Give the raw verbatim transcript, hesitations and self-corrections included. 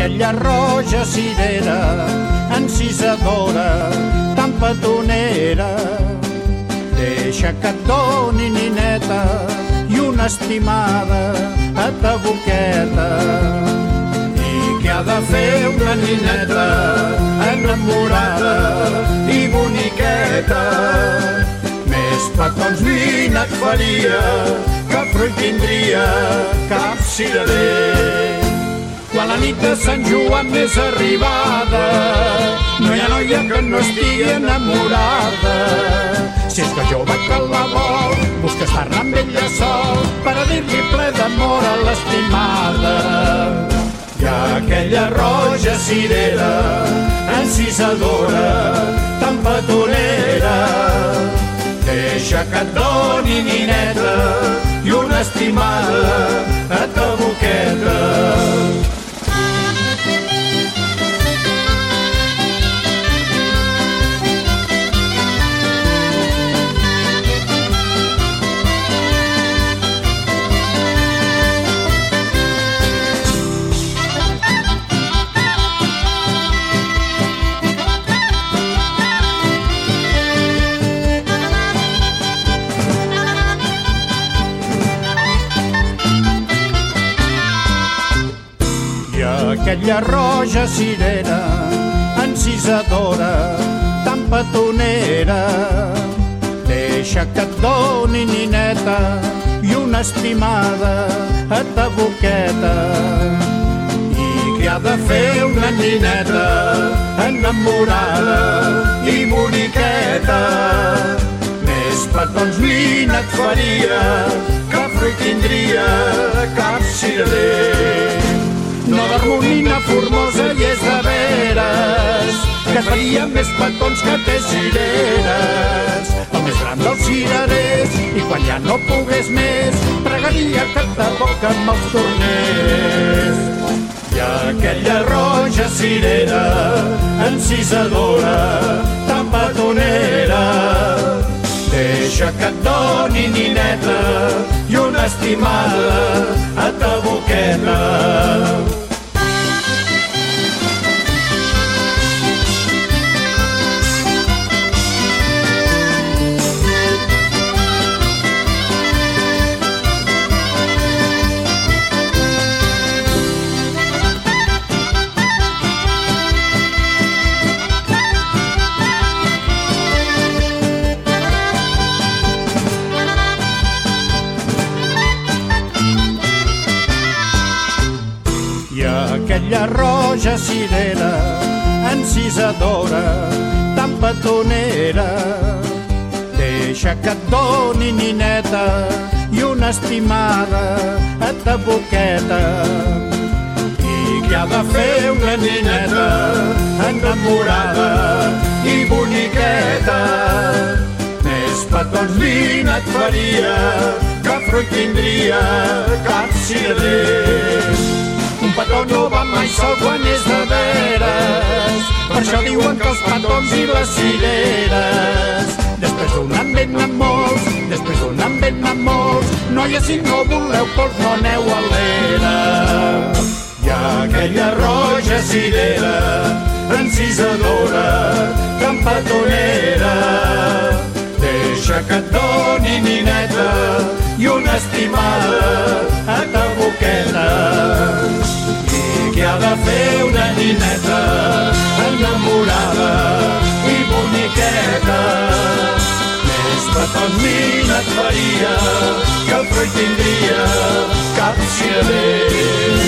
aquella roja cirera, encisadora, tan petonera. Deixa que et doni nineta i una estimada a ta boqueta. I què ha de fer una nineta enamorada i boniqueta? Més petons vina et faria, que fruit tindria cap cirerer. Quan la nit de Sant Joan és arribada, no hi ha noia que no estigui enamorada. Si és que jove que la vol, busca estar-ne amb ella sol per a dir-li ple d'amor a l'estimada. Hi ha aquella roja cirera, encisadora, tan petonera. Deixa que et doni nineta i una estimada a ta boqueta. Aquella roja cirera, encisadora, tan petonera. Deixa que et doni nineta i una estimada a ta boqueta. I què ha de fer una nineta enamorada i boniqueta? Més petons vina et faria, que fruit tindria cap cirerer. No d'harmonia formosa i és de veres, que et faria més petons que té cireres. El més gran dels cirerers, i quan ja no pogués més, pregaria que ta boca me'ls tornés. Hi ha aquella roja cirera, encisadora, tan petonera. Deixa que et doni nineta i una estimada a ta boqueta. Aquella roja cirera, encisadora, tan petonera. Deixa que et doni nineta i una estimada a ta boqueta. I què ha de fer una nineta enamorada i boniqueta? Més petons vina et faria, que fruit tindria cap cirerer. Un petó no va mai sol quan és de veres, per això diuen que els petons i les cireres. Després d'un any ben amb molts, després d'un any ben amb molts, noies, si no voleu pols no aneu a l'era. Hi ha aquella roja cirera, encisadora, tan petonera. Deixa que et doni nineta i una estimada a ta boqueta. Què ha de fer una nineta enamorada i boniqueta? Més petons vina et faria, que el fruit tindria cap cirerer.